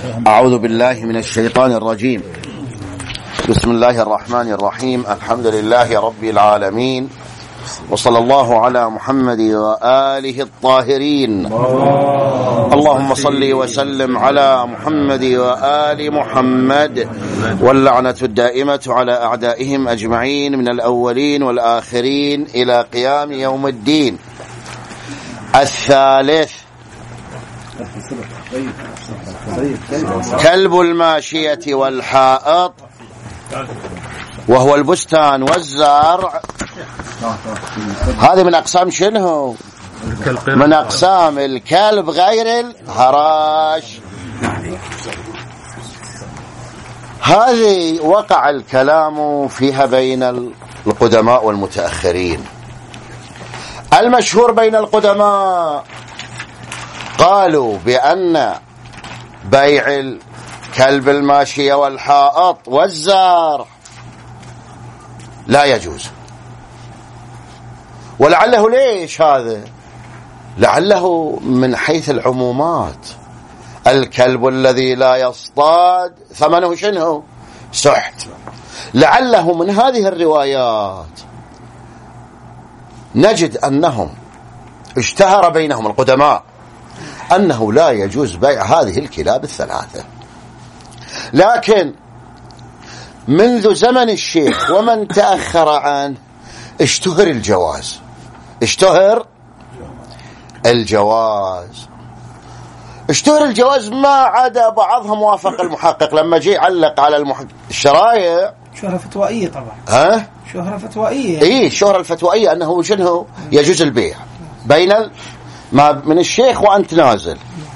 أعوذ بالله من الشيطان الرجيم. بسم الله الرحمن الرحيم. الحمد لله رب العالمين، وصلى الله على محمد وآله الطاهرين. اللهم صل وسلم على محمد وآل محمد، واللعنة الدائمة على أعدائهم أجمعين من الأولين والآخرين إلى قيام يوم الدين. الثالث كلب الماشية والحائط، وهو البستان والزرع. هذه من أقسام شنو؟ من أقسام الكلب غير الهراش. هذه وقع الكلام فيها بين القدماء والمتأخرين. المشهور بين القدماء قالوا بأن بيع الكلب الماشية والحائط والزرع لا يجوز. ولعله ليش هذا؟ لعله من حيث العمومات. الكلب الذي لا يصطاد ثمنه شنو؟ سحت. لعله من هذه الروايات نجد أنهم اشتهر بينهم القدماء أنه لا يجوز بيع هذه الكلاب الثلاثة. لكن منذ زمن الشيخ ومن تأخر عنه اشتهر الجواز. اشتهر الجواز ما عدا بعضهم وافق المحقق لما جي علق على الشرايع. شهرة فتوائية طبعا. شهرة فتوائية. الشهرة الفتوائية أنه شنو يجوز البيع بين ما من الشيخ وأنت نازل.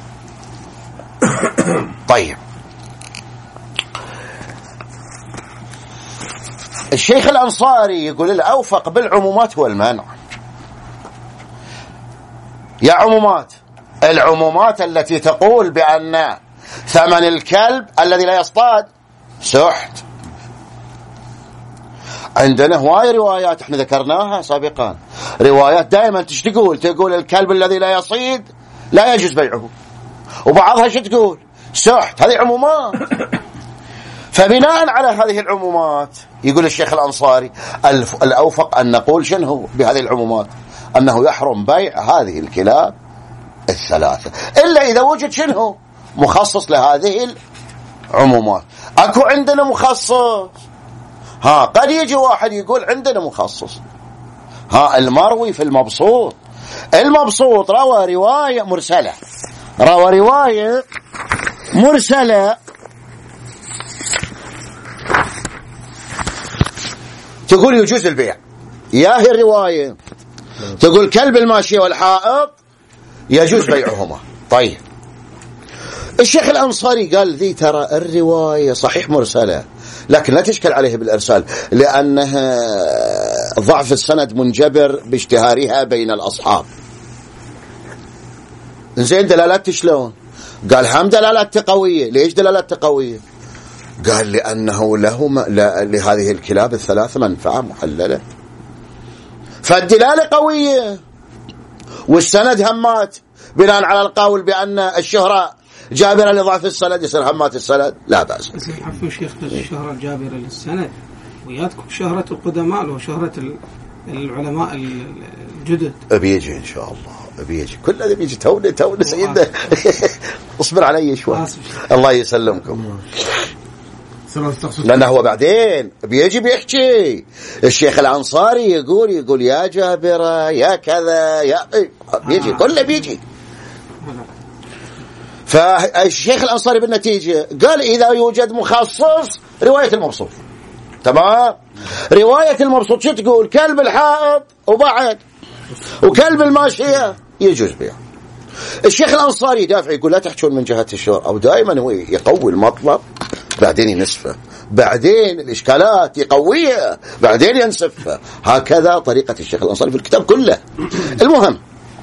طيب، الشيخ الأنصاري يقول الأوفق بالعمومات هو المنع. يا العمومات التي تقول بأن ثمن الكلب الذي لا يصطاد سحت. عندنا هواي روايات احنا ذكرناها سابقا، روايات دائما تقول الكلب الذي لا يصيد لا يجوز بيعه، وبعضها تقول سحت. هذه عمومات. فبناء على هذه العمومات يقول الشيخ الأنصاري الأوفق أن نقول شنو بهذه العمومات؟ أنه يحرم بيع هذه الكلاب الثلاثة، إلا إذا وجد شنو مخصص لهذه العمومات. أكو عندنا مخصص. قد يجي واحد يقول عندنا مخصص. المروي في المبسوط روى رواية مرسلة تقول يجوز البيع. هي الرواية تقول كلب الماشية والحائط يجوز بيعهما. طيب، الشيخ الأنصاري قال ذي ترى الرواية صحيح مرسلة، لكن لا تشكل عليه بالإرسال، لأنها ضعف السند منجبر باشتهارها بين الأصحاب. زين، دلالات شلون؟ قال هم دلالات قوية. ليش دلالات قوية؟ قال لأنه لهذه الكلاب الثلاثة منفعة محللة، فالدلالة قوية والسند همات. بناء على القول بأن الشهرة جابرة لضعف السند يصير همات السند لا بأس. عفوا شيخ، الشهرة الجابرة للسند وياتكم شهرة القدماء وشهرة العلماء الجدد. بيجي إن شاء الله، بيجي كل هذا بيجي. توني سيدنا اصبر علي شوي. الله يسلمكم. لأنه هو بعدين بيجي بيحكي. الشيخ الأنصاري يقول يا جابرة يا كذا بيجي كله بيجي. فالشيخ الأنصاري بالنتيجة قال إذا يوجد مخصص رواية المبسوط. تمام. رواية المبسوط شو تقول؟ كلب الحائط وبعد وكلب الماشية يجوز بيع. الشيخ الأنصاري يدافع يقول لا تحكون من جهة الشهر، أو دائما هو يقوي المطلب بعدين ينسفه، بعدين الإشكالات يقويها بعدين ينسفها. هكذا طريقة الشيخ الأنصاري في الكتاب كله. المهم،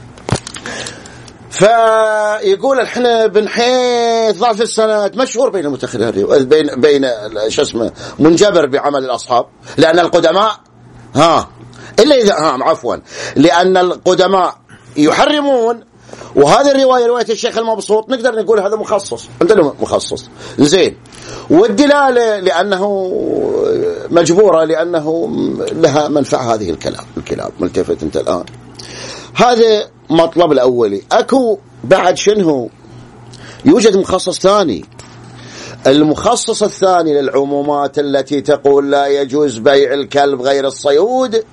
فيقول احنا من حيث ضعف السند مشهور بين المتأخرين، بين منجبر بعمل الأصحاب، لأن القدماء إلا إذا لأن القدماء يحرمون وهذه الرواية رواية الشيخ المبسوط نقدر نقول هذا مخصص، عندنا مخصص زين. والدلالة لأنه مجبورة لأنه لها منفعة هذه الكلاب. ملتفت أنت الآن؟ هذا مطلب الأولي. أكو بعد شنو؟ يوجد مخصص ثاني. المخصص الثاني للعمومات التي تقول لا يجوز بيع الكلب غير الصيود،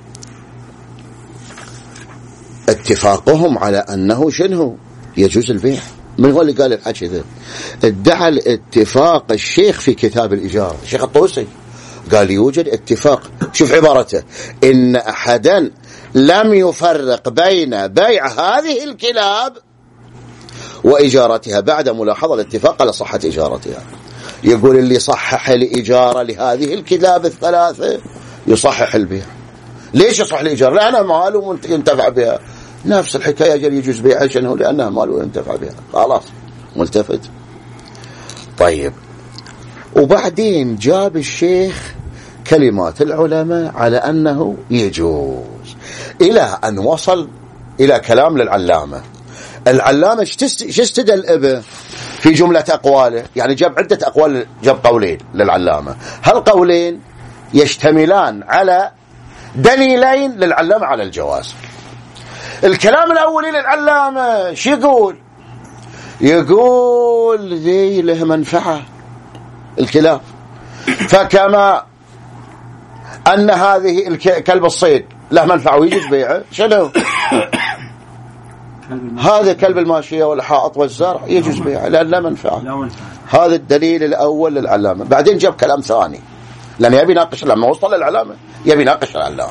اتفاقهم على أنه شنو؟ يجوز البيع. من هو اللي قال الحكي ذا؟ ادعى الاتفاق الشيخ في كتاب الإجارة، الشيخ الطوسي قال يوجد اتفاق. شوف عبارته: إن أحدا لم يفرق بين بيع هذه الكلاب وإجارتها بعد ملاحظة الاتفاق على صحة إجارتها. يقول اللي صحح الإجارة لهذه الكلاب الثلاثة يصحح البيع. ليش يصحح الإجارة؟ لأنها مال وينتفع بها. نفس الحكاية أجل يجوز بيعها شنو؟ لأنها مال وينتفع بها. خلاص ملتفت. طيب، وبعدين جاب الشيخ كلمات العلماء على أنه يجوز، إلى أن وصل إلى كلام للعلامة. العلامة شو استدل به في جملة أقواله؟ يعني جاب عدة أقوال، جاب قولين للعلامة. هالقولين يشتملان على دليلين للعلامة على الجواز. الكلام الأولي للعلامة شو يقول؟ يقول ذي له منفعة الكلاب، فكما أن هذه كلب الصيد له منفعة ويجوز بيعه، شنو؟ هذا كلب الماشية والحائط والزرع يجوز بيعه لأن لا منفعة. هذا الدليل الأول للعلامة. بعدين جاب كلام ثاني لأن يبي يناقش، لما وصل للعلامة يبي يناقش العلامة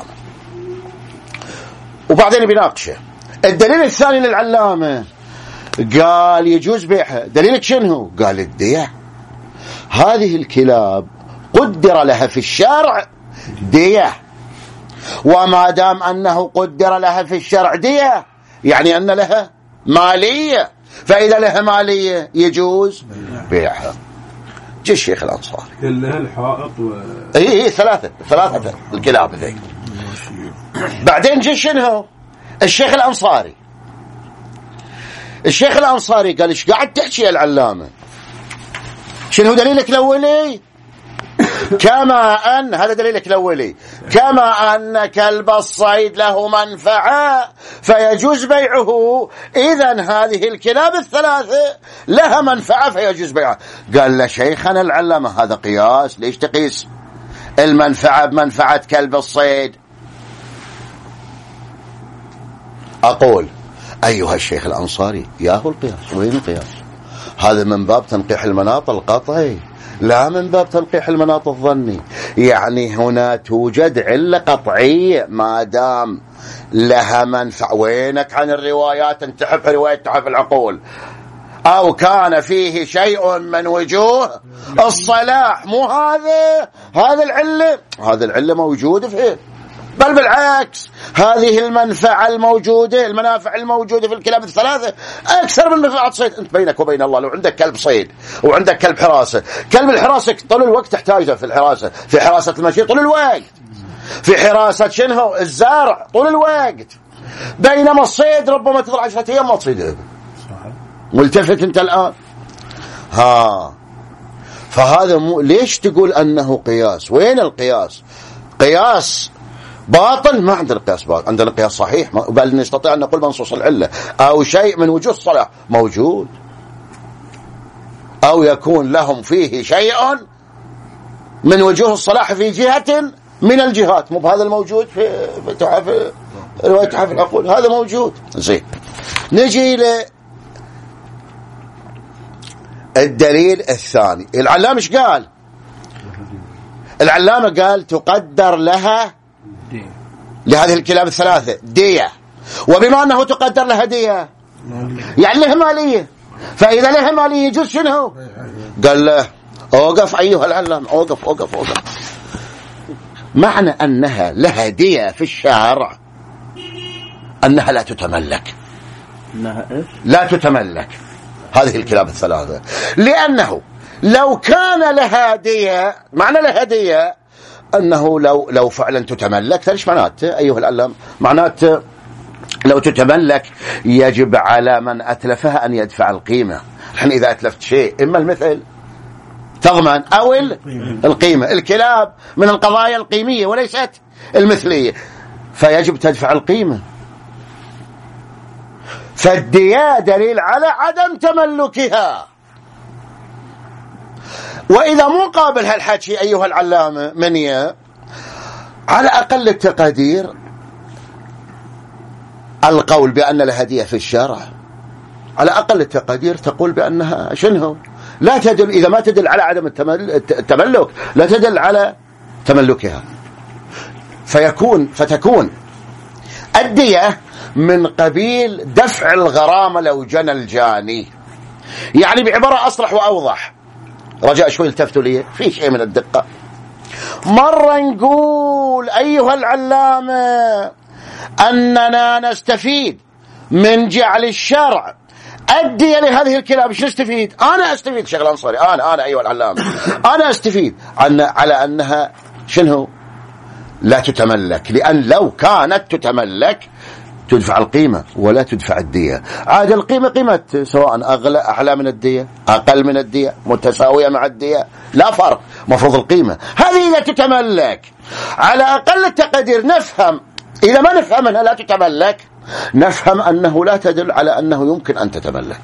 وبعدين يبي يناقشه. الدليل الثاني للعلامة قال يجوز بيعها. دليلك شنو؟ قال الدية. هذه الكلاب قدر لها في الشرع دية، وما دام أنه قدر لها في الشرع دية يعني أن لها مالية، فإذا لها مالية يجوز بيعها. جي الشيخ الأنصاري لها الحائط اي ثلاثة الكلاب ذي. بعدين جي شنو؟ الشيخ الأنصاري قال ايش قاعد تحكي العلامة؟ شنو دليلك الأولي؟ كما أن هذا دليلك الأولي، كما أن كلب الصيد له منفعة فيجوز بيعه، إذن هذه الكلاب الثلاثة لها منفعة فيجوز بيعها. قال له شيخنا العلامة هذا قياس، ليش تقيس المنفعة بمنفعة كلب الصيد؟ أقول أيها الشيخ الأنصاري ياهو القياس. وين القياس؟ هذا من باب تنقيح المناط القطعي لا من باب تنقيح المناط الظني. يعني هنا توجد علة قطعية ما دام لها منفعة. وينك عن الروايات؟ انتحب رواية تحف العقول أو كان فيه شيء من وجوه الصلاح. مو هذا العلة، هذا العلة موجودة فيه، بل بالعكس هذه المنافع الموجودة في الكلاب الثلاثة أكثر من منفعة صيد. أنت بينك وبين الله لو عندك كلب صيد وعندك كلب حراسة، كلب الحراسة طول الوقت تحتاجه في الحراسة، في حراسة المشي طول الوقت، في حراسة شنو الزارع طول الوقت، بينما الصيد ربما تضل 10 أيام ما تصيده. ملتفت أنت الآن؟ فهذا ليش تقول أنه قياس؟ وين القياس؟ قياس باطل. ما عندنا قياس باطل، عندنا قياس صحيح، بل نستطيع أن نقول منصوص العلة أو شيء من وجوه الصلاح موجود، أو يكون لهم فيه شيء من وجوه الصلاح في جهة من الجهات. مو بهذا الموجود في رواية تحف العقول، هذا موجود. زين، نجي للدليل الثاني. العلامة ايش قال؟ العلامة قال تقدر لها لهذه الكلاب الثلاثة دية، وبما أنه تقدر لها دية يعني لها مالية، فإذا لها مالية يجوز شنو؟ قال له أوقف أيها العلام، أوقف. معنى أنها لها دية في الشرع أنها لا تتملك، لا تتملك هذه الكلاب الثلاثة، لأنه لو كان لها دية، معنى لها دية أنه لو فعلا تتملك، فإيش معناته أيها العلام؟ معناته لو تتملك يجب على من أتلفها أن يدفع القيمة. الحين إذا أتلفت شيء إما المثل تضمن أو القيمة. الكلاب من القضايا القيمية وليست المثلية، فيجب تدفع القيمة. فالدية دليل على عدم تملكها. وإذا مو قابل هالحكي أيها العلامة منيا، على أقل التقدير القول بأن لها هدية في الشرع، على أقل التقدير تقول بأنها شنو لا تدل، إذا ما تدل على عدم التملك لا تدل على تملكها، فتكون الدية من قبيل دفع الغرامة لو جنى الجاني. يعني بعبارة أصرح وأوضح، رجاء شوي التفتوا لي في شيء من الدقة. مرة نقول أيها العلامة أننا نستفيد من جعل الشرع الدية لهذه الكلاب. شو نستفيد؟ أنا أستفيد شيخ الأنصاري، أنا أيها العلامة أنا أستفيد على أنها شنو لا تتملك، لأن لو كانت تتملك تدفع القيمة ولا تدفع الدية. عاد القيمة قيمة سواء أعلى من الدية أقل من الدية متساوية مع الدية لا فرق، مفروض القيمة. هذه إذا تتملك على أقل التقدير نفهم، إذا ما نفهم أنها لا تتملك نفهم أنه لا تدل على أنه يمكن أن تتملك.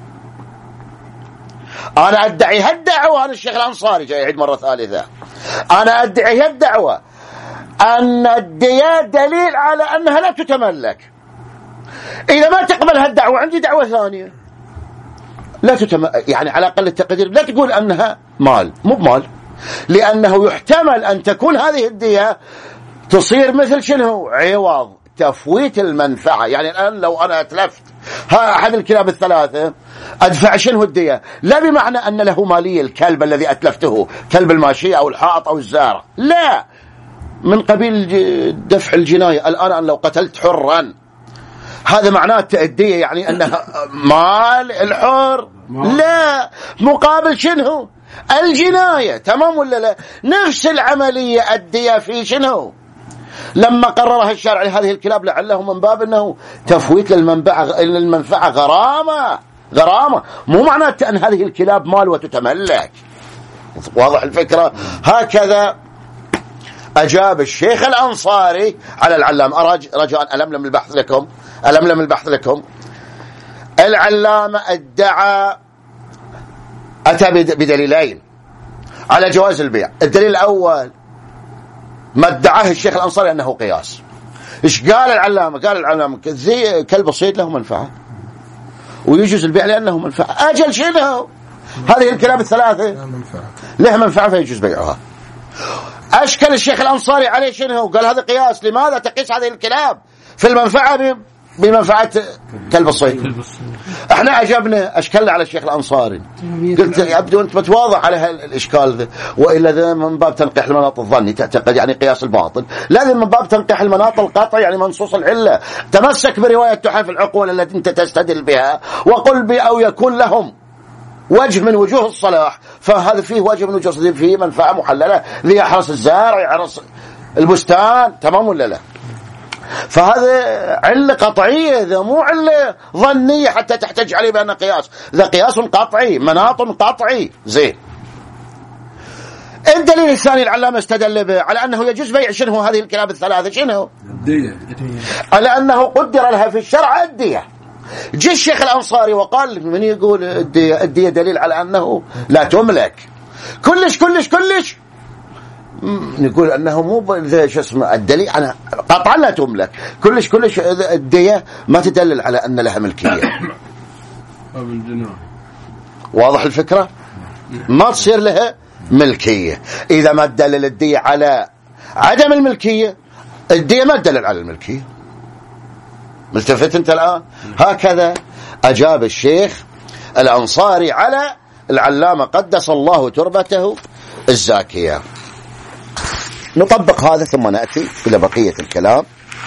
أنا أدعي هالدعوة، أنا الشيخ الأنصاري جاي يعيد مرة ثالثة، أنا أدعي هالدعوة أن الدية دليل على أنها لا تتملك. إذا ما تقبل هالدعوة عندي دعوة ثانية لا يعني على أقل التقدير لا تقول أنها مال، مو بمال، لأنه يحتمل أن تكون هذه الدية تصير مثل شنو عوض تفويت المنفعة. يعني الآن لو أنا أتلفت أحد الكلاب الثلاثة أدفع شنو الدية، لا بمعنى أن له مالية الكلب الذي أتلفته، كلب الماشية أو الحائط أو الزارع، لا، من قبيل دفع الجناية. الآن لو قتلت حرا هذا معناه الدية يعني أنها مال الحر، لا، مقابل شنو الجناية. تمام ولا لا؟ نفس العملية الدية في شنو لما قررها الشرع لهذه الكلاب لعله من باب أنه تفويت للمنفعة غرامة، مو معناه أن هذه الكلاب مال وتتملك. واضح الفكرة؟ هكذا أجاب الشيخ الأنصاري على العلامة. رجاء ألملم البحث لكم. العلامة أتى بدليلين على جواز البيع. الدليل الأول ما ادعاه الشيخ الأنصاري أنه قياس. إيش قال العلامة؟ قال العلامة زي كلب الصيد له منفعة ويجوز البيع لأنه منفعة. أجل شنو هذه الكلاب الثلاثة لها منفعة فيجوز بيعها. أشكل الشيخ الأنصاري عليه شنو؟ قال هذا قياس. لماذا تقيس هذه الكلاب في المنفعة بمنفعة كلب الصيد؟ احنا أجبنا أشكلنا على الشيخ الأنصاري، قلت يبدو أنت متواضع على الإشكال ذا، وإلا ذا من باب تنقيح المناط الظني تعتقد يعني قياس الباطل، لازم من باب تنقيح المناط القطعي يعني منصوص العلة. تمسك برواية تحف العقول التي أنت تستدل بها وقل أو يكون لهم وجه من وجوه الصلاح، فهذا فيه وجه من وجوه فيه منفعة محللة ليحرس الزارع يحرس البستان. تمام ولا لا؟ فهذا علة قطعية، ذا مو علة ظنية حتى تحتج عليه بأنه قياس، ذا قياس قطعي مناط قطعي. زين. الدليل الثاني العلامة استدل به على أنه يجوز بيع شنو هذه الكلاب الثلاثة، شنو الدية، على أنه قدر لها في الشرع الدية. جاء الشيخ الأنصاري وقال من يقول الدية دليل على أنه لا تملك كلش نقول أنه مو ذا شو اسمه الدليل أنا قطعا لا تملك كلش الدية ما تدلل على أن لها ملكية. واضح الفكرة؟ ما تصير لها ملكية. إذا ما تدلل الدية على عدم الملكية الدية ما تدلل على الملكية. ملتفت أنت الآن؟ هكذا أجاب الشيخ الأنصاري على العلامة قدس الله تربته الزاكية. نطبق هذا ثم نأتي إلى بقية الكلام.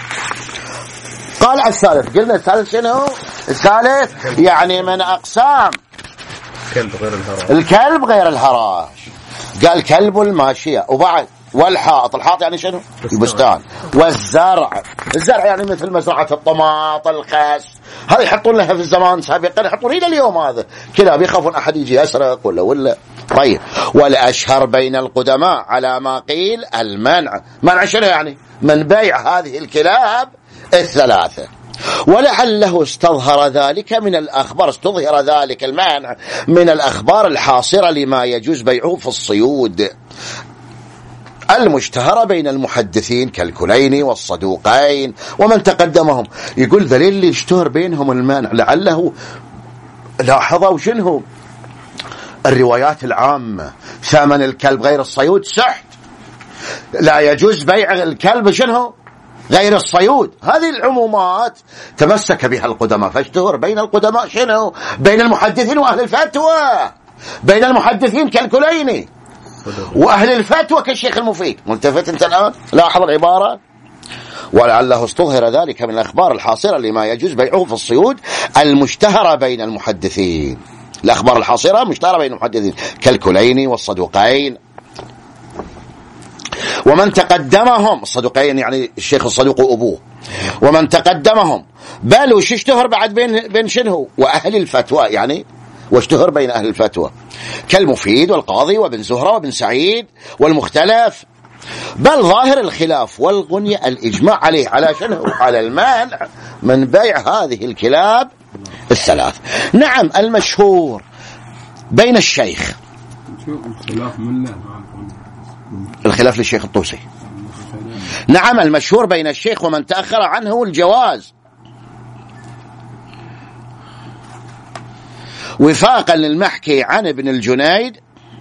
قال الثالث، قلنا الثالث شنو؟ الثالث يعني من أقسام الكلب غير الهراش. قال كلب الماشية، وبعد والحائط. الحائط يعني شنو؟ البستان. والزرع، الزرع يعني مثل مزرعة الطماط، الخس، هذا يحطون لها في الزمان سابقا، يحطون إلى اليوم هذا كلاب يخافون أحد يجي يسرق ولا. طيب، والأشهر بين القدماء على ما قيل المنع. منع شنو يعني؟ من بيع هذه الكلاب الثلاثة. ولعله استظهر ذلك المانع من الأخبار الحاصرة لما يجوز بيعه في الصيود المشتهرة بين المحدثين كالكليني والصدوقين ومن تقدمهم. يقول ذليل اللي اشتهر بينهم المانع لعله لاحظوا شنو الروايات العامة: ثمن الكلب غير الصيود سحت، لا يجوز بيع الكلب شنو غير الصيود. هذه العمومات تمسك بها القدماء، فاشتهر بين القدماء شنو؟ بين المحدثين وأهل الفتوى، بين المحدثين كالكليني وأهل الفتوى كالشيخ المفيد. ملتفت انت الآن؟ لاحظ العبارة: ولعله استظهر ذلك من الأخبار الحاصرة لما يجوز بيعه في الصيود المشتهرة بين المحدثين. الأخبار الحاصرة مشتهرة بين المحدثين كالكليني والصدوقين ومن تقدمهم. الصدوقين يعني الشيخ الصدوق وأبوه، ومن تقدمهم. بل وش اشتهر بعد بين شنو؟ وأهل الفتوى، يعني واشتهر بين أهل الفتوى كالمفيد والقاضي وابن زهرة وابن سعيد والمختلف. بل ظاهر الخلاف والغنية الإجماع عليه على شنو؟ على المانع من بيع هذه الكلاب الثلاث. نعم، المشهور بين الشيخ، الخلاف للشيخ الطوسي. نعم، المشهور بين الشيخ ومن تأخر عنه الجواز وفاقا للمحكي عن ابن الجنيد.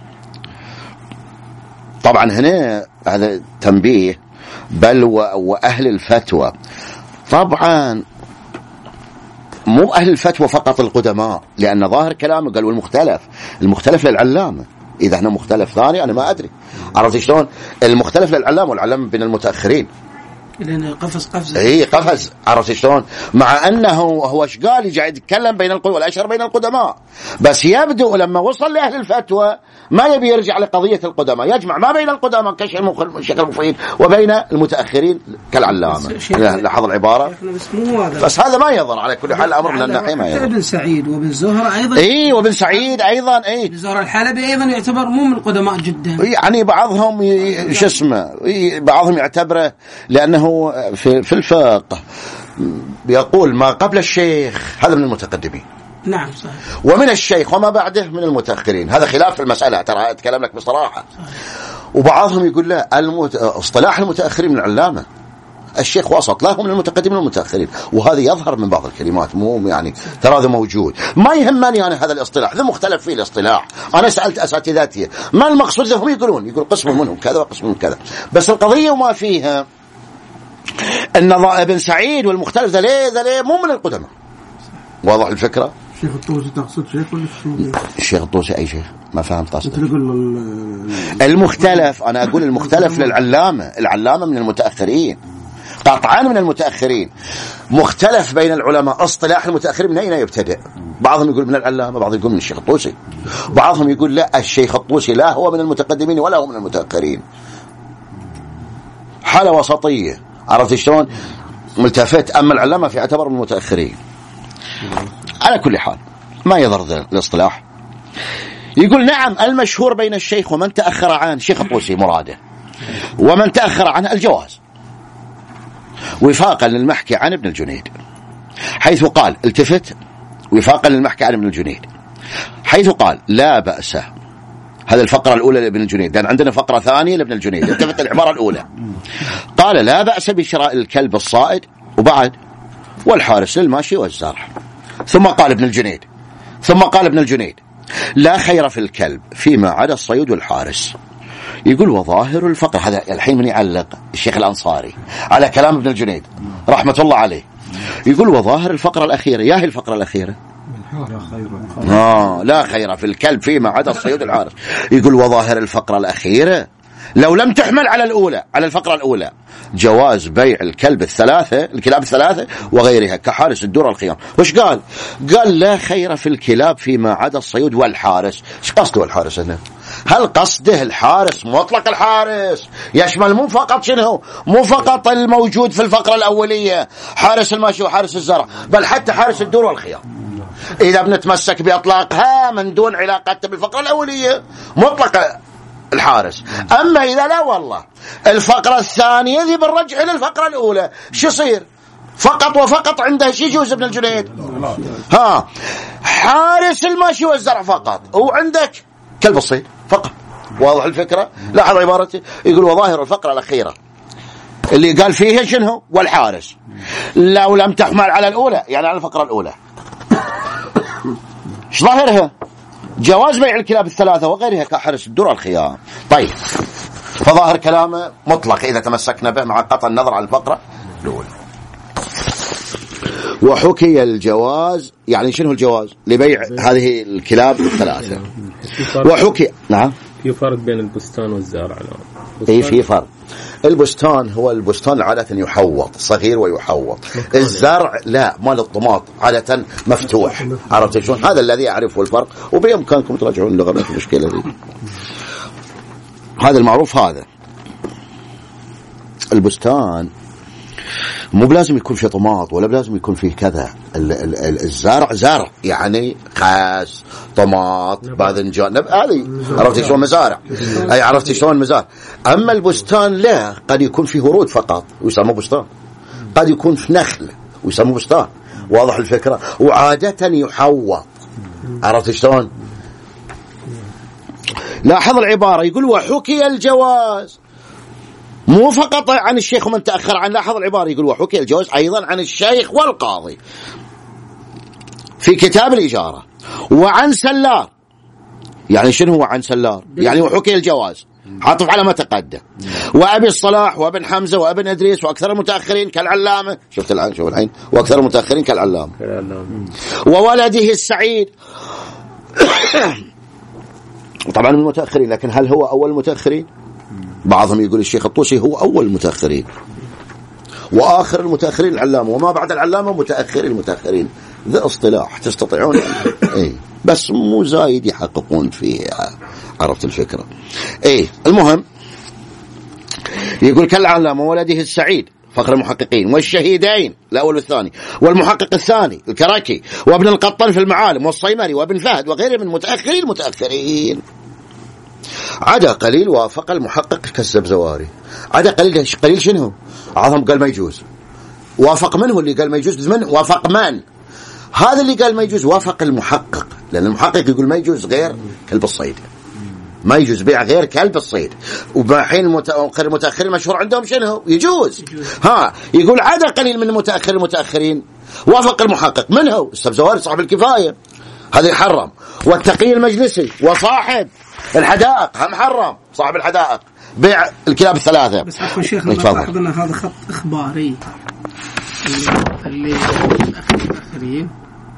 طبعا هنا هذا تنبيه. بل وأهل الفتوى، طبعا مو أهل الفتوى فقط القدماء، لأن ظاهر كلامه قال المختلف للعلامة. إذا هنا مختلف ثاني أنا ما أدري. عرفت شلون؟ المختلف للعلامة والعلامة بين المتأخرين، لأنه قفز قفز. عرفت شلون؟ مع أنه هو ايش قال؟ قاعد يتكلم بين القدماء والأشهر بين القدماء، بس يبدو لما وصل لأهل الفتوى ما يبي يرجع لقضية القدماء، يجمع ما بين القدماء كالشيخ المفيد وبين المتأخرين كالعلامة. لاحظ العبارة. بس هذا ما يظهر على كل حال الأمر من الناحية ما يظهر. ابن سعيد وابن زهرة أيضا، وابن سعيد أيضا، ابن زهرة الحلبي أيضا يعتبر مو من القدماء جدا، يعني بعضهم بعضهم يعتبره لأنه في الفقه بيقول ما قبل الشيخ هذا من المتقدمين. نعم صحيح. ومن الشيخ وما بعده من المتأخرين. هذا خلاف في المسألة، ترى أتكلم لك بصراحة. صحيح. وبعضهم يقول لا، اصطلاح المتأخرين من العلامة، الشيخ وسط، لا هم من المتقدمين والمتأخرين. وهذا يظهر من بعض الكلمات، مو يعني ترى هذا موجود. ما يهمني أنا هذا الاصطلاح، ذا مختلف فيه الاصطلاح. أنا سألت أساتذتي ما المقصود، هم يقول قسم منهم كذا وقسم من كذا. بس القضية وما فيها أن ابن سعيد والمختلف ذا مو من القدماء. واضح الفكرة؟ الشيخ الطوسي تقصد شيخ ولا الشيخ الطوسي؟ أي شيخ؟ ما فهمت قصدك. المختلف، أنا أقول المختلف العلامة من المتأخرين، قطعا من المتأخرين. مختلف بين العلماء، اصطلاح المتأخرين من أين يبتدئ؟ بعضهم يقول من العلامة، بعضهم يقول من الشيخ الطوسي، بعضهم يقول لا، الشيخ الطوسي لا هو من المتقدمين ولا هو من المتأخرين، حالة وسطية. عرفت شلون؟ ملتفت. أما العلامة في اعتبار من المتأخرين. على كل حال ما يضر الاصطلاح. يقول نعم، المشهور بين الشيخ ومن تأخر عنه، شيخ الطوسي مراده، ومن تأخر عنه الجواز وفاقا للمحكي عن ابن الجنيد، حيث قال، التفت، وفاقا للمحكي عن ابن الجنيد، حيث قال لا بأس. هذا الفقرة الأولى لابن الجنيد، لأن عندنا فقرة ثانية لابن الجنيد. التفت العبارة الأولى، قال لا بأس بشراء الكلب الصائد وبعد والحارس للماشي والزرع. ثم قال ابن الجنيد لا خير في الكلب فيما عدا الصيد والحارس. يقول وظاهر الفقرة، هذا الحين من يعلق الشيخ الأنصاري على كلام ابن الجنيد رحمة الله عليه. يقول وظاهر الفقرة الأخيرة، يا هي الفقرة الأخيرة، لا خير في الكلب فيما عدا الصيد والحارس. يقول وظاهر الفقرة الأخيرة لو لم تحمل على الأولى، على الفقرة الأولى، جواز بيع الكلاب الثلاثة وغيرها كحارس الدور والخيام. وش قال لا خير في الكلاب فيما عدا الصيد والحارس. ايش قصده الحارس هنا؟ هل قصده الحارس مطلق الحارس يشمل مو فقط شنو، مو فقط الموجود في الفقرة الأولية حارس الماشي وحارس الزرع، بل حتى حارس الدور والخيام. إذا بنتمسك بإطلاقها من دون علاقة بالفقرة الأولية مطلق الحارس. أما إذا لا والله الفقرة الثانية ذي بالرجع إلى الفقرة الأولى، شو يصير؟ فقط وفقط عنده شي يجوز ابن الجنيد حارس الماشي والزرع فقط، وعندك كلب الصيد فقط. واضح الفكرة؟ لاحظ عبارتي، يقول وظاهر الفقرة الأخيرة اللي قال فيها شنو والحارس لو لم تحمل على الأولى، يعني على الفقرة الأولى، ايش ظاهرها؟ جواز بيع الكلاب الثلاثة وغيرها كحارس الدور والخيام. طيب، فظاهر كلامه مطلق إذا تمسكنا به مع قطع النظر عن الفقرة الأولى. وحكي الجواز، يعني شنو الجواز لبيع هذه الكلاب الثلاثة. وحكي نعم في فرق بين البستان والزرع. اي في فرق. البستان هو البستان عادة يحوط صغير ويحوط، الزرع لا، مال الطماط عادة مفتوح. عرفت شلون؟ هذا الذي أعرفه الفرق، وبإمكانكم تراجعون اللغة ما في مشكلة دي. هذا المعروف. هذا البستان مو بلازم يكون فيه طماط ولا بلازم يكون فيه كذا. الزرع زرع يعني خاس طماط باذنجان، هذه عرفت شلون مزارع، اي عرفت شلون مزارع. اما البستان لا، قد يكون فيه ورود فقط ويسمى بستان، قد يكون في نخل ويسمى بستان. واضح الفكرة؟ وعادة يحوط. عرفت شلون؟ لاحظ العبارة، يقول وحكي الجواز، مو فقط عن الشيخ ومن تأخر عن. لاحظ العبارة، يقول وحكي الجواز أيضا عن الشيخ والقاضي في كتاب الإجارة، وعن سلار. يعني شنو هو عن سلار؟ يعني وحكي الجواز عاطف على ما تقدم، وأبي الصلاح وابن حمزة وابن إدريس وأكثر المتأخرين كالعلامة. شفت الآن، شوف الحين، وأكثر المتأخرين كالعلامة، وولده السعيد. طبعا من المتأخرين، لكن هل هو أول المتأخرين؟ بعضهم يقول الشيخ الطوسي هو أول المتأخرين، وآخر المتأخرين العلامة، وما بعد العلامة متأخر المتأخرين. ذا اصطلاح تستطيعون ايه، بس مو زايد يحققون فيه. عرفت الفكرة؟ ايه، المهم يقول كالعلامة وولده السعيد فقر المحققين، والشهيدين الأول والثاني، والمحقق الثاني الكراكي، وابن القطان في المعالم، والصيمري، وابن فهد، وغيره من متأخرين المتأخرين. عدا قليل وافق المحقق كالزبزواري. عدا قليل شنو؟ عظم قال ما يجوز. وافق منه اللي قال ما يجوز، من وافق من؟ هذا اللي قال ما يجوز وافق المحقق، لأن المحقق يقول ما يجوز غير كلب الصيد، ما يجوز بيع غير كلب الصيد. وبحين المتأخرين مشهور عندهم شنو؟ يجوز. يقول عدا قليل من المتأخرين وافق المحقق. من هو؟ الزبزواري صاحب الكفاية، هذا يحرم. والتقي المجلسي وصاحب الحدائق هم حرم، صاحب الحدائق بيع الكلاب الثلاثة. بس عفوا شيخ، لاحظ ان هذا خط اخباري اللي الأخيرين،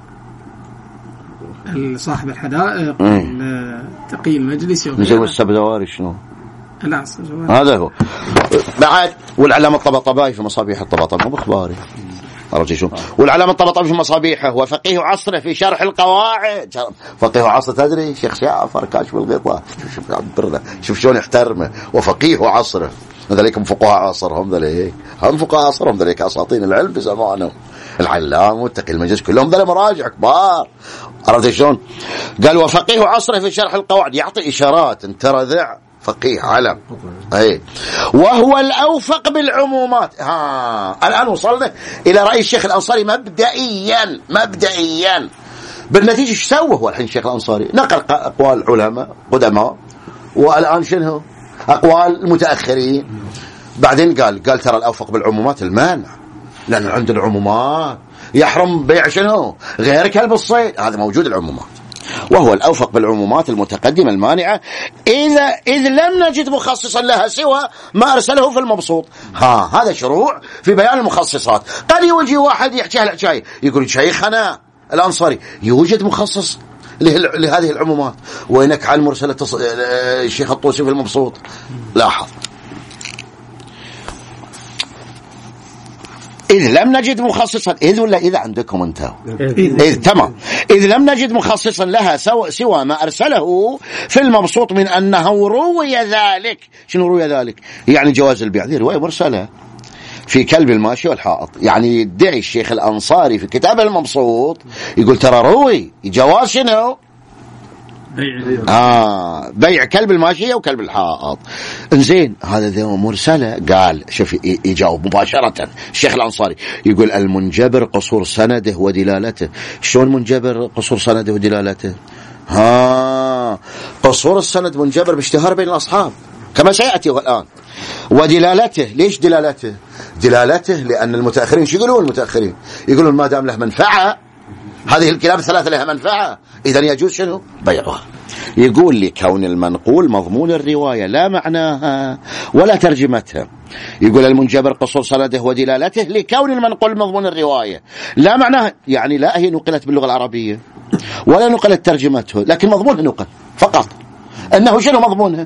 صاحب الحدائق، التقي المجلسي وغيره. السبزواري شنو؟ لا، هذا هو بعد. والعلامة الطباطبائي في مصابيح الطباطبائي مو بإخباري، عرفتي شو؟ والعلامة الطباطبائي في مصابيحه، وفقيه عصره في شرح القواعد. فقيه عصر تدري شيخ جعفر كاشف الغطاء، شوف شلون يحترمه. وفقيه عصره، ذلك فقهاء عصرهم، ذلك هم فقهاء عصرهم، ذلك أساطين العلم بزمانه. العلام والتقي المجلس كلهم ذل مراجع كبار، عرفت شلون؟ قال وفقيه عصره في شرح القواعد، يعطي إشارات ترى ذع فقيه علم. أي، وهو الأوفق بالعمومات. الآن وصلنا إلى رأي الشيخ الأنصاري مبدئيا. بالنتيجة ايش سوى هو الحين الشيخ الأنصاري؟ نقل أقوال علماء قدماء، والآن شنو؟ أقوال المتأخرين. بعدين قال ترى الأوفق بالعمومات المانع، لأن عند العمومات يحرم بيع شنو؟ غير كلب الصيد، هذا موجود العمومات. وهو الأوفق بالعمومات المتقدمة المانعة إذ لم نجد مخصصا لها سوى ما أرسله في المبسوط. هذا شروع في بيان المخصصات. قد يجي واحد يحكي هالحكاية يقول شيخنا الأنصاري يوجد مخصص لهذه العمومات، وينك عن مرسلة الشيخ الطوسي في المبسوط. لاحظ إذ لم نجد مخصصا، إذ ولا إذا عندكم أنت؟ إذ تمام. إذ لم نجد مخصصا لها سوى ما أرسله في المبسوط من أنه روي ذلك. شنو روي ذلك؟ يعني جواز البيع، هذه رواية مرسلة في كلب الماشي والحائط. يعني يدعي الشيخ الأنصاري في كتابه المبسوط يقول ترى روي جواز شنو؟ بيع كلب الماشية وكلب الحائط. انزين هذا مرسلة. قال شوف يجاوب مباشرة الشيخ الأنصاري يقول المنجبر قصور سنده ودلالته. شلون منجبر قصور سنده ودلالته؟ قصور السند منجبر باشتهار بين الأصحاب كما سيأتي الآن. ودلالته، ليش دلالته؟ دلالته لأن المتأخرين شو يقولون؟ المتأخرين يقولون ما دام له منفعة، هذه الكلاب الثلاثة لها منفعة، إذن يجوز شنو؟ بيعها. يقول لكون المنقول مضمون الرواية لا معناها ولا ترجمتها. يقول المنجبر قصور سنده ودلالته لكون المنقول مضمون الرواية لا معناها، يعني لا هي نقلت باللغة العربية ولا نقلت ترجمته، لكن مضمونها نقل فقط. أنه شنو مضمونها؟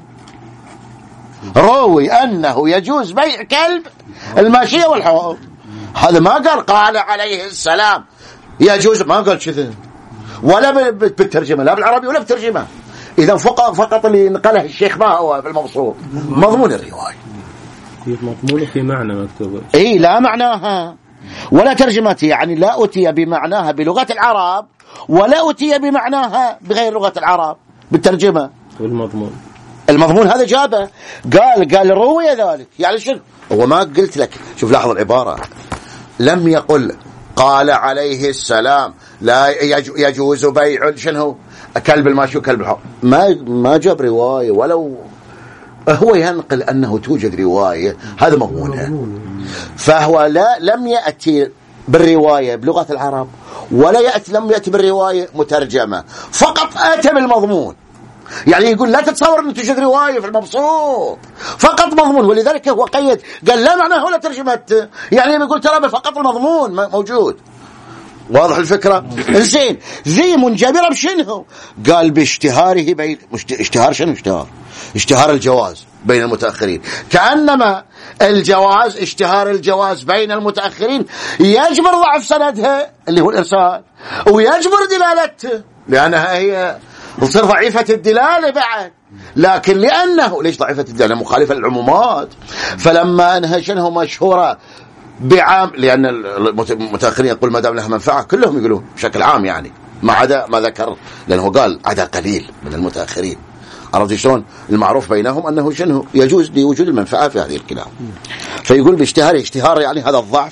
روي أنه يجوز بيع كلب الماشية والحوائط. هذا ما قال عليه السلام يجوز، ما قال كذا ولا بالترجمة، لا بالعربي ولا بالترجمة. إذا فقط اللي نقله الشيخ ما هو في المبسوط مضمون الرواية. مضمونه في معنى مكتوب، لا معناها ولا ترجمته، يعني لا أتي بمعناها بلغة العرب ولا أتي بمعناها بغير لغة العرب بالترجمة. المضمون هذا جابه، قال روي ذلك. يعني شنو؟ هو ما قلت لك، شوف لاحظ العبارة، لم يقل قال عليه السلام لا يجوز بيع شنو كلب الماشي وكلب الحائط. ما جاب رواية، ولو هو ينقل أنه توجد رواية، هذا مضمونها. فهو لم يأتي بالرواية بلغة العرب ولا لم يأتي بالرواية مترجمة، فقط أتى بالمضمون. يعني يقول لا تتصور أن توجد رواية في المبسوط، فقط مضمون. ولذلك هو قيد قال لا معناه ولا ترجمته، يعني يقول ترى فقط المضمون موجود. واضح الفكرة؟ إنسان ذي منجبرة بشنه؟ قال باشتهاره بين اشتهار شنو؟ اشتهار الجواز بين المتأخرين، كأنما الجواز اشتهار الجواز بين المتأخرين يجبر ضعف سندها اللي هو الإرسال، ويجبر دلالته لأنها هي تصير ضعيفة الدلالة بعد. لكن لأنه ليش ضعيفة الدلالة؟ مخالفة للعمومات. فلما أنها شنه مشهورة بعام، لأن المتأخرين يقول ما دام لها منفعة، كلهم يقولون بشكل عام، يعني ما عدا ما ذكر، لأنه قال عدا قليل من المتأخرين. عرفت شلون؟ المعروف بينهم أنه شنه يجوز لوجود المنفعة في هذه الكلام. فيقول باشتهار يعني هذا الضعف،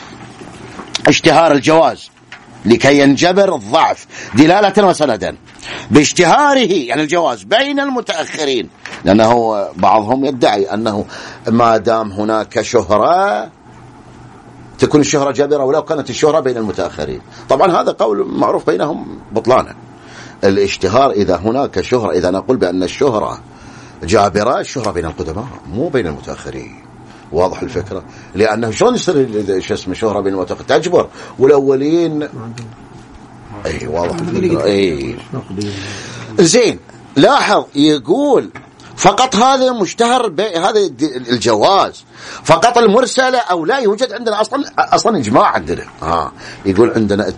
اشتهار الجواز لكي ينجبر الضعف دلالة وسندا باشتهاره، يعني الجواز بين المتأخرين، لأنه بعضهم يدعي أنه ما دام هناك شهرة تكون الشهرة جابرة ولو كانت الشهرة بين المتأخرين. طبعا هذا قول معروف بينهم بطلانه. الاشتهار إذا هناك شهرة، إذا نقول بأن الشهرة جابرة، الشهرة بين القدماء مو بين المتأخرين. واضح الفكرة؟ لأنه شلون يصير اسمه شهرة بين المتأخرين؟ تجبر والأولين. واضح الفكرة. زين لاحظ يقول فقط هذا مشتهر هذا الجواز فقط المرسلة، أو لا يوجد عندنا أصلا إجماع عندنا. يقول عندنا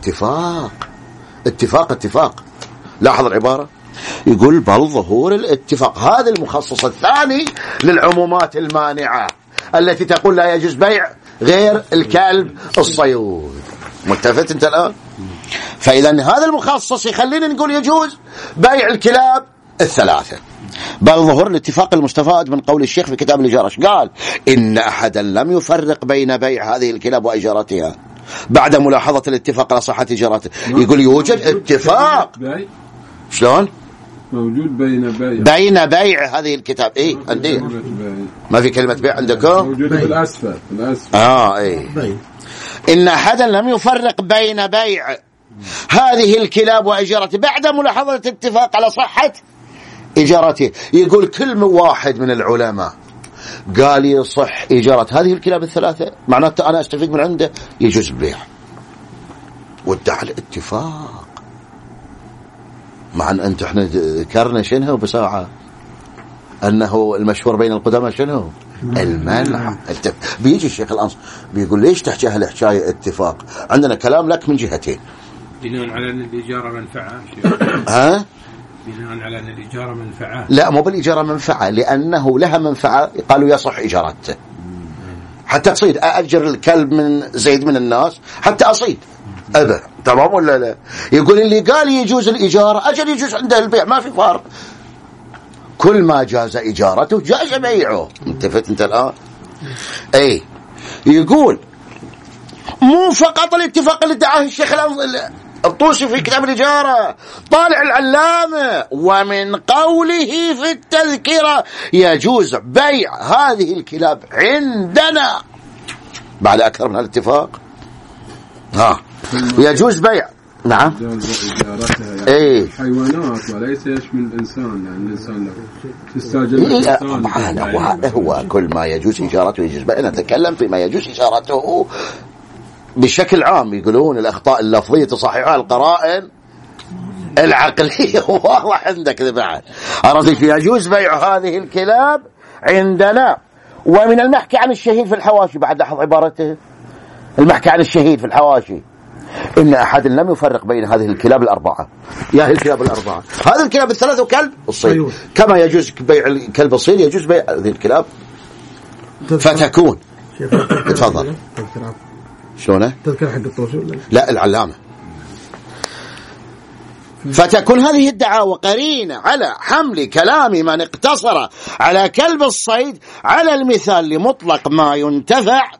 اتفاق. لاحظ العبارة، يقول بل ظهور الاتفاق، هذا المخصص الثاني للعمومات المانعة التي تقول لا يجوز بيع غير الكلب الصيود. متفق انت الآن؟ فإذا هذا المخصص يخلينا نقول يجوز بيع الكلاب الثلاثة. بل ظهور الاتفاق المستفاد من قول الشيخ في كتاب الإجارة، قال إن أحدا لم يفرق بين بيع هذه الكلاب وإجارتها بعد ملاحظة الاتفاق على صحة إجارته. يقول يوجد اتفاق. شلون؟ موجود بين بيع هذه الكتاب. عندي ما في كلمة بيع عندكم؟ موجود بالأسفل. إن أحدا لم يفرق بين بيع هذه الكلاب وإجارته بعد ملاحظة الاتفاق على صحة إجارته. يقول كل واحد من العلماء قال يصح إجارة هذه الكلاب الثلاثة، معناته أنا أستفيد من عنده يجوز البيع، وادعى الاتفاق. مع أن احنا ذكرنا شنو بساعة أنه المشهور بين القدماء شنو المنع. بيجي الشيخ الأنصاري بيقول ليش تحكي هالحكاية اتفاق؟ عندنا كلام لك من جهتين. بناء على أن الإجارة منفعة. ها؟ بناء على أن الإجارة منفعة. لا مو بالإجارة منفعة، لأنه لها منفعة قالوا يصح إجارته حتى تصيد. أأجر الكلب من زيد من الناس حتى أصيد أبا، تمام ولا لا؟ يقول اللي قال يجوز الإجارة أجل يجوز عنده البيع، ما في فرق. كل ما جاز إجارته جاز بيعه. انتفت انت الآن؟ اي يقول مو فقط الاتفاق اللي ادعاه الشيخ الطوسي في كتاب الإجارة، طالع العلامة ومن قوله في التذكرة يجوز بيع هذه الكلاب عندنا بعد أكثر من الاتفاق. يجوز بيع. نعم إجارتها يعني الحيوانات وليس يشمل الإنسان، يعني الإنسان له تستاجر. هو كل ما يجوز إجارته يجوز بيع. نتكلم فيما يجوز إجارته بشكل عام. يقولون الأخطاء اللفظية تصححها القرائن العقلية. واضح عندك بعد. أرادك يجوز بيع هذه الكلاب عندنا. ومن المحكي عن الشهيد في الحواشي بعد لاحظ عبارته، المحكي عن الشهيد في الحواشي إن أحد لم يفرق بين هذه الكلاب الأربعة. يا هي الكلاب الأربعة، هذه الكلاب الثلاثة وكلب الصيد. كما يجوز بيع الكلب الصيد يجوز بيع هذه الكلاب. فتكون تفضل. شلونه؟ تذكر حق الطوسي؟ لا العلامة. فتكون هذه الدعاوى قرينة على حمل كلام من اقتصر على كلب الصيد على المثال لمطلق ما ينتفع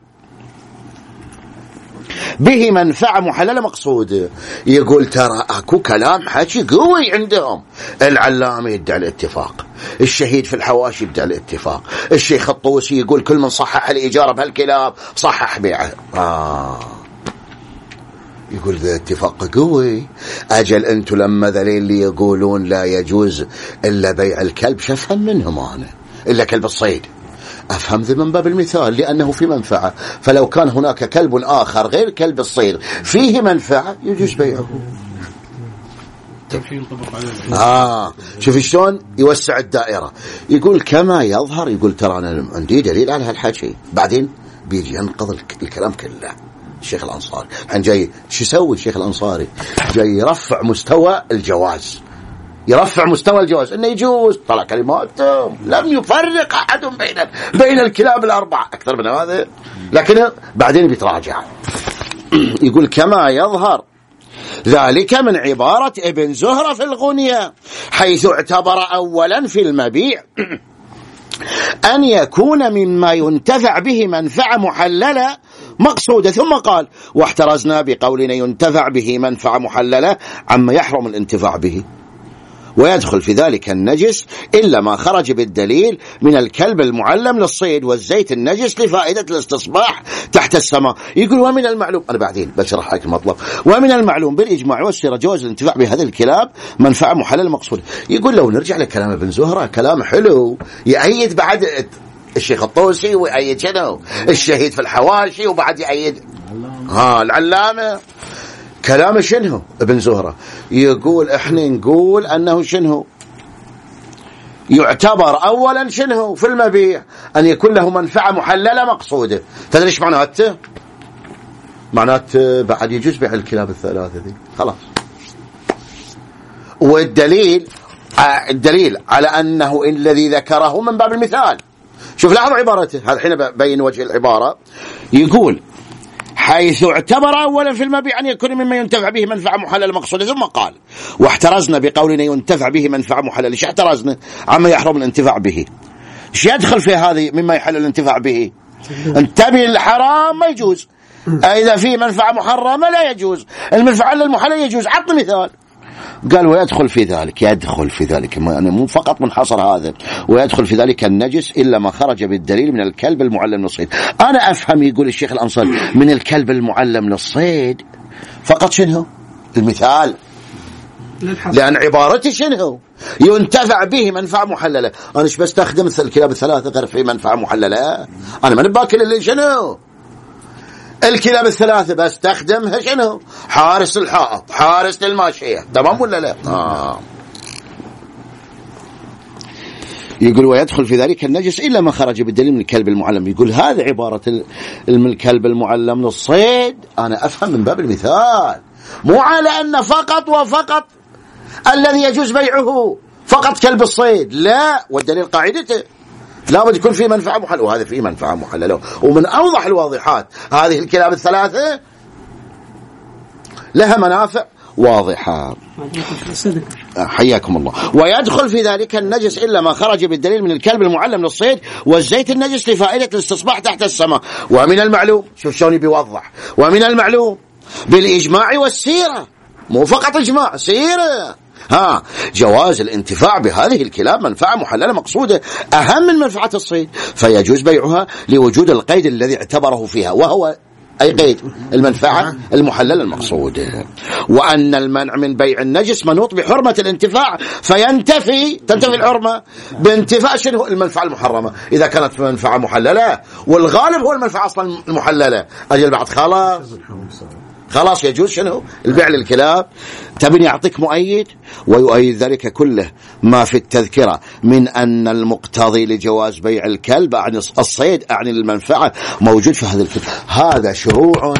به منفعة محللة مقصودة. يقول ترى اكو كلام حكي قوي عندهم. العلامة يدعي الاتفاق، الشهيد في الحواشي يدعي الاتفاق، الشيخ الطوسي يقول كل من صحح الإجارة بهالكلاب صحح بيعه. يقول ذا اتفاق قوي. أجل أنتوا لما ذلين اللي يقولون لا يجوز إلا بيع الكلب شفهم منهم أنا إلا كلب الصيد، أفهم ذا من باب المثال لأنه في منفعة. فلو كان هناك كلب آخر غير كلب الصيد فيه منفعة يجوز بيعه. شوف شلون يوسع الدائرة. يقول كما يظهر، يقول ترى أنا عندي دليل على هالحكي. بعدين بيجي ينقض الكلام كله. الشيخ الأنصاري الحين جاي شو يسوي؟ الشيخ الأنصاري جاي يرفع مستوى الجواز، يرفع مستوى الجواز انه يجوز. طلع كلمات لم يفرق احد بين الكلاب الأربعة اكثر من هذا، لكن بعدين بيتراجع. يقول كما يظهر ذلك من عبارة ابن زهرة في الغنية، حيث اعتبر اولا في المبيع أن يكون مما ينتفع به منفعة محللة مقصودة، ثم قال واحترزنا بقولنا ينتفع به منفعة محللة عما يحرم الانتفاع به، ويدخل في ذلك النجس إلا ما خرج بالدليل من الكلب المعلم للصيد والزيت النجس لفائدة الاستصباح تحت السماء. يقول ومن المعلوم، أنا بعدين بشرح لك المطلب، ومن المعلوم بالإجماع والسيرة جواز الانتفاع بهذه الكلاب منفعة محللة مقصودة. يقول لو نرجع لكلام ابن زهرة كلام حلو يأيد بعد الشيخ الطوسي ويأيد شنو الشهيد في الحواشي وبعد يأيد العلامة. كلام شنو ابن زهرة؟ يقول احنا نقول انه شنو يعتبر اولا شنو في المبيع ان يكون له منفعة محللة مقصودة. تدري ايش معناته؟ معناته بعد يجوز بيع الكلاب الثلاثة دي خلاص. والدليل على انه الذي ذكره من باب المثال. شوف لاحظ عبارته هذا الحين بين وجه العبارة. يقول حيث اعتبر أولا في المبيع أن يكون مما ينتفع به منفعة محللة مقصودة، ثم قال واحترزنا بقولنا ينتفع به منفعة محللة. ايش احترزنا؟ عما يحرم الانتفاع به. ايش يدخل في هذه مما يحل الانتفاع به؟ انتبه الحرام ما يجوز، إذا في منفعة محرمة لا يجوز، المنفعة المحللة يجوز. عط مثال. قال ويدخل في ذلك أنا مو فقط منحصر هذا، ويدخل في ذلك النجس إلا ما خرج بالدليل من الكلب المعلم للصيد. أنا أفهم يقول الشيخ الأنصاري من الكلب المعلم للصيد فقط شنو المثال، لأن عبارتي شنو ينتفع به منفعة محللة. أنا إيش بستخدم الكلاب الثلاثة غير في منفعة محللة؟ أنا من باكل اللي شنو الكلاب الثلاثة بستخدمها شنو حارس الحائط، حارس للماشية، تمام ولا لا؟ يقول ويدخل في ذلك النجس إلا ما خرج بالدليل من الكلب المعلم. يقول هذه عبارة الكلب المعلم للصيد أنا أفهم من باب المثال، مو على أن فقط وفقط الذي يجوز بيعه فقط كلب الصيد، لا، والدليل قاعدته لا بد يكون فيه منفعة محللة، وهذا فيه منفعة محللة. ومن أوضح الواضحات هذه الكلاب الثلاثة لها منافع واضحة. حياكم الله. ويدخل في ذلك النجس إلا ما خرج بالدليل من الكلب المعلم للصيد والزيت النجس لفائدة الاستصباح تحت السماء. ومن المعلوم، شوف شلون بيوضح، ومن المعلوم بالإجماع والسيرة، مو فقط إجماع، سيرة، جواز الانتفاع بهذه الكلاب منفعة محللة مقصودة أهم من منفعة الصيد، فيجوز بيعها لوجود القيد الذي اعتبره فيها، وهو أي قيد؟ المنفعة المحللة المقصودة. وأن المنع من بيع النجس منوط بحرمة الانتفاع، تنتفي الحرمة بانتفاع شنو؟ المنفعة المحرمة. إذا كانت منفعة محللة والغالب هو المنفعة أصلا المحللة، أجل بعد خلاص يجوز شنو؟ البيع للكلاب. تبني يعطيك مؤيد، ويؤيد ذلك كله ما في التذكرة من أن المقتضي لجواز بيع الكلب عن الصيد عن المنفعة موجود في هذا الكتاب. هذا شروع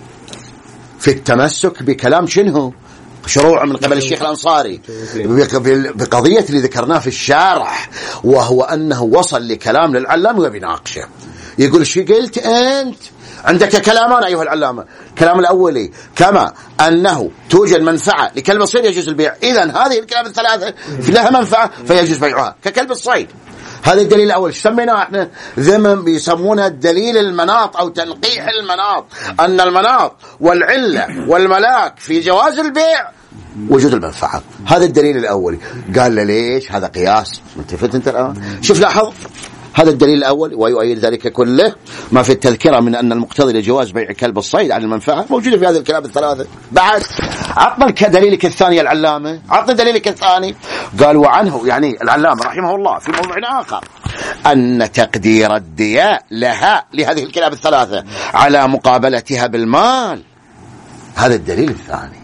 في التمسك بكلام شنو؟ شروع من قبل الشيخ الأنصاري بقضية اللي ذكرناه في الشارح، وهو أنه وصل لكلام للعلامة وبيناقشه. يقول شو قلت أنت؟ عندك كلامان أيها العلامة. كلام الأولي كما أنه توجد منفعة لكلب الصيد يجوز البيع، إذن هذه الكلاب الثلاثة لها منفعة فيجوز بيعها ككلب الصيد. هذا الدليل الأول. سميناه احنا ذمم، بيسمونه الدليل المناط أو تنقيح المناط، أن المناط والعلة والملاك في جواز البيع وجود المنفعة. هذا الدليل الأول. قال له ليش؟ هذا قياس. متفت انت الآن؟ شوف لاحظ، هذا الدليل الأول. ويؤيد ذلك كله ما في التذكرة من أن المقتضي لجواز بيع كلب الصيد عن المنفعة موجودة في هذه الكلاب الثلاثة. بعد عطنا دليلك الثاني العلامة، عطنا دليلك الثاني. قال وعنه، يعني العلامة رحمه الله في موضوع آخر، أن تقدير الدياء لها لهذه الكلاب الثلاثة على مقابلتها بالمال. هذا الدليل الثاني.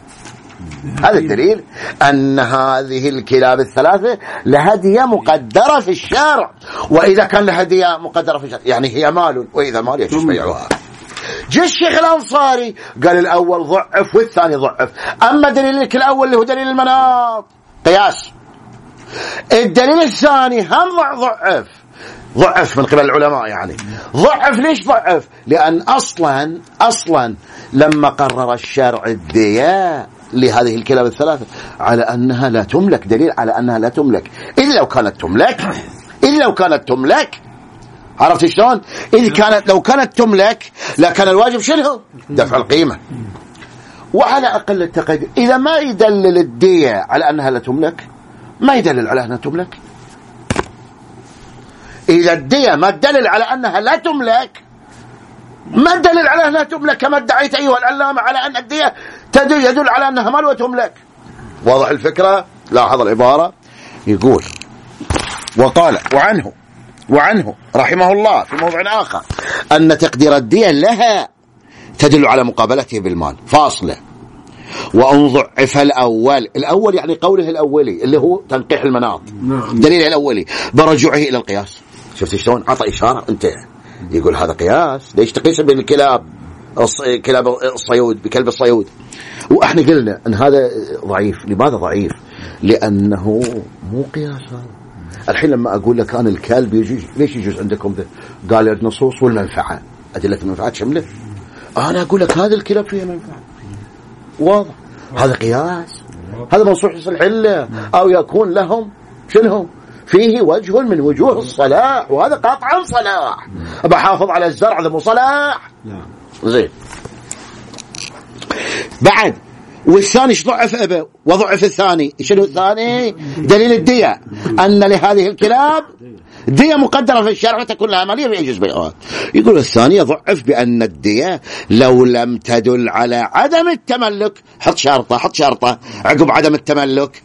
هذا الدليل أن هذه الكلاب الثلاثة لها دية مقدرة في الشرع، وإذا كان لها دية مقدرة في الشرع يعني هي مال، وإذا مال يجوز بيعها. جاء الشيخ الأنصاري قال الأول ضعف والثاني ضعف. أما دليلك الأول اللي هو دليل المناط قياس، الدليل الثاني هم ضعف من قبل العلماء. يعني ضعف. ليش ضعف؟ لأن أصلا لما قرر الشرع الدية لهذه الكلاب الثلاثة على أنها لا تملك، دليل على أنها لا تملك. إذ لو كانت تملك عرفت شلون؟ لو كانت تملك لكان الواجب شنو؟ دفع القيمة. وعلى أقل التقدير إذا ما يدلل الدية على أنها لا تملك، ما يدلل على أنها تملك. إذا الدية ما تدلل على أنها لا تملك، ما تدلل على أنها تملك كما ادعيت أيها العلامة على أن الدية يدل على أنها مال وتملك. واضح الفكرة؟ لاحظ العبارة. يقول وقال وعنه رحمه الله في موضوع آخر أن تقدير الدية لها تدل على مقابلته بالمال فاصلة. وأن ضعف الأول يعني قوله الأولي اللي هو تنقيح المناط، دليل الأولي برجوعه إلى القياس. شفت شلون عطى إشارة؟ انت يقول هذا قياس. ليش تقيس بين كلاب الصيود بكلب الصيود؟ وإحنا قلنا أن هذا ضعيف. لماذا ضعيف؟ لأنه مو قياس. الحين لما أقول لك أنا الكلب يجوز، ليش يجوز عندكم ذا؟ قال النصوص والمنفعة، أدلة المنفعات شمله. أنا أقول لك هذا الكلاب فيه منفعة، واضح. هذا قياس، هذا منصوص الحلة، أو يكون لهم شنو فيه وجه من وجوه الصلاح، وهذا قطعا صلاح. بحافظ على الزرع، هذا مو صلاح. زين. بعد والثاني ضعف أبا وضعف الثاني. شنو الثاني؟ دليل الدية، أن لهذه الكلاب دية مقدرة في الشرع وتكون لها مالية فيجوز بيعها. يقول الثاني ضعف بأن الدية لو لم تدل على عدم التملك، حط شرطة عقب عدم التملك،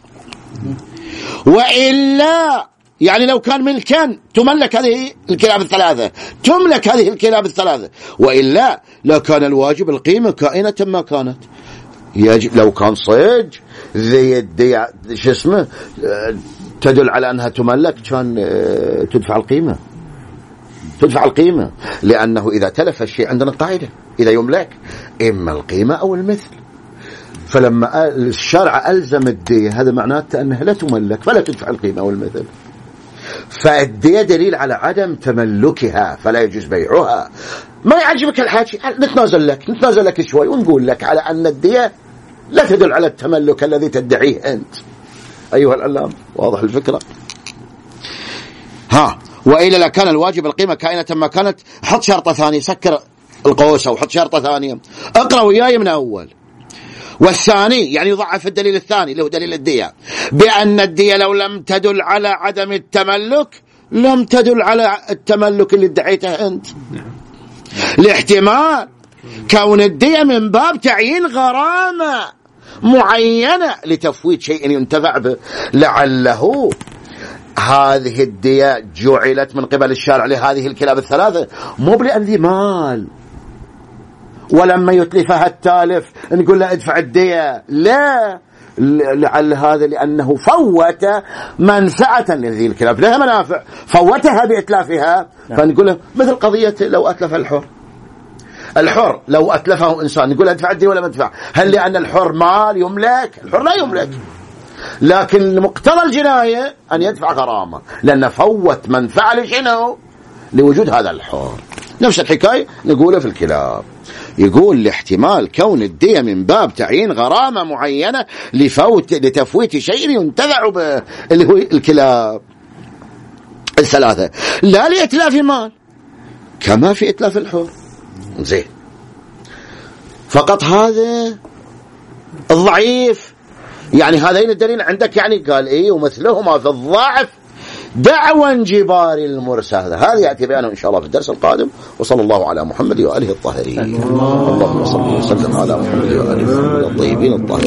وإلا يعني لو كان ملكا تملك هذه الكلاب الثلاثة، تملك هذه الكلاب الثلاثة، وإلا لا كان الواجب القيمة كائنة ما كانت. يجب لو كان صيد ذي الدية شو اسمه تدل على أنها تملك كان تدفع القيمة، تدفع القيمة، لأنه إذا تلف الشيء عندنا قاعدة إذا يملك إما القيمة أو المثل. فلما الشرع ألزم الدية هذا معناته أنها لا تملك فلا تدفع القيمة أو المثل. فالدية دليل على عدم تملكها فلا يجوز بيعها. ما يعجبك الحاكي نتنازل لك شوي ونقول لك على أن الدية لا تدل على التملك الذي تدعيه أنت أيها العلام. واضح الفكرة؟ وإلا لكان الواجب القيمة كائنة ما كانت. حط شرطة ثانية، سكر القوس أو حط شرطة ثانية، اقرأ وياي من أول. والثاني يعني يضعف الدليل الثاني اللي هو دليل الدية، بأن الدية لو لم تدل على عدم التملك لم تدل على التملك اللي ادعيته أنت. لاحتمال كون الدية من باب تعيين غرامة معينة لتفويت شيء ينتفع به، لعله هذه الدية جعلت من قبل الشارع لهذه الكلاب الثلاثة مو لأن ذي مال ولما يتلفها التالف نقول له ادفع الدية، لا، لعل هذا لأنه فوت منفعة لهذه الكلاب، لها منافع فوتها بإتلافها. فنقول له مثل قضية لو أتلف الحر لو أتلفه إنسان نقول ادفع الدية ولا ما ادفع؟ هل لأن الحر مال يملك؟ الحر لا يملك، لكن مقتضى الجناية أن يدفع غرامة لأن فوت منفعة لشنو؟ لوجود هذا الحر. نفس الحكاية نقوله في الكلاب، يقول لاحتمال كون الدية من باب تعيين غرامة معينة لتفويت شيء ينتفع به اللي هو الكلاب الثلاثة، لا لإتلاف مال كما في إتلاف الحر. زين، فقط هذا الضعيف. يعني هذين الدليل عندك يعني قال إيه ومثلهما في الضعف دعوى انجبار المرسى. هذا يأتي بيانه إن شاء الله في الدرس القادم. وصلى الله على محمد وآله الطاهرين. اللهم صل وسلم على محمد وآله الطيبين الطاهرين.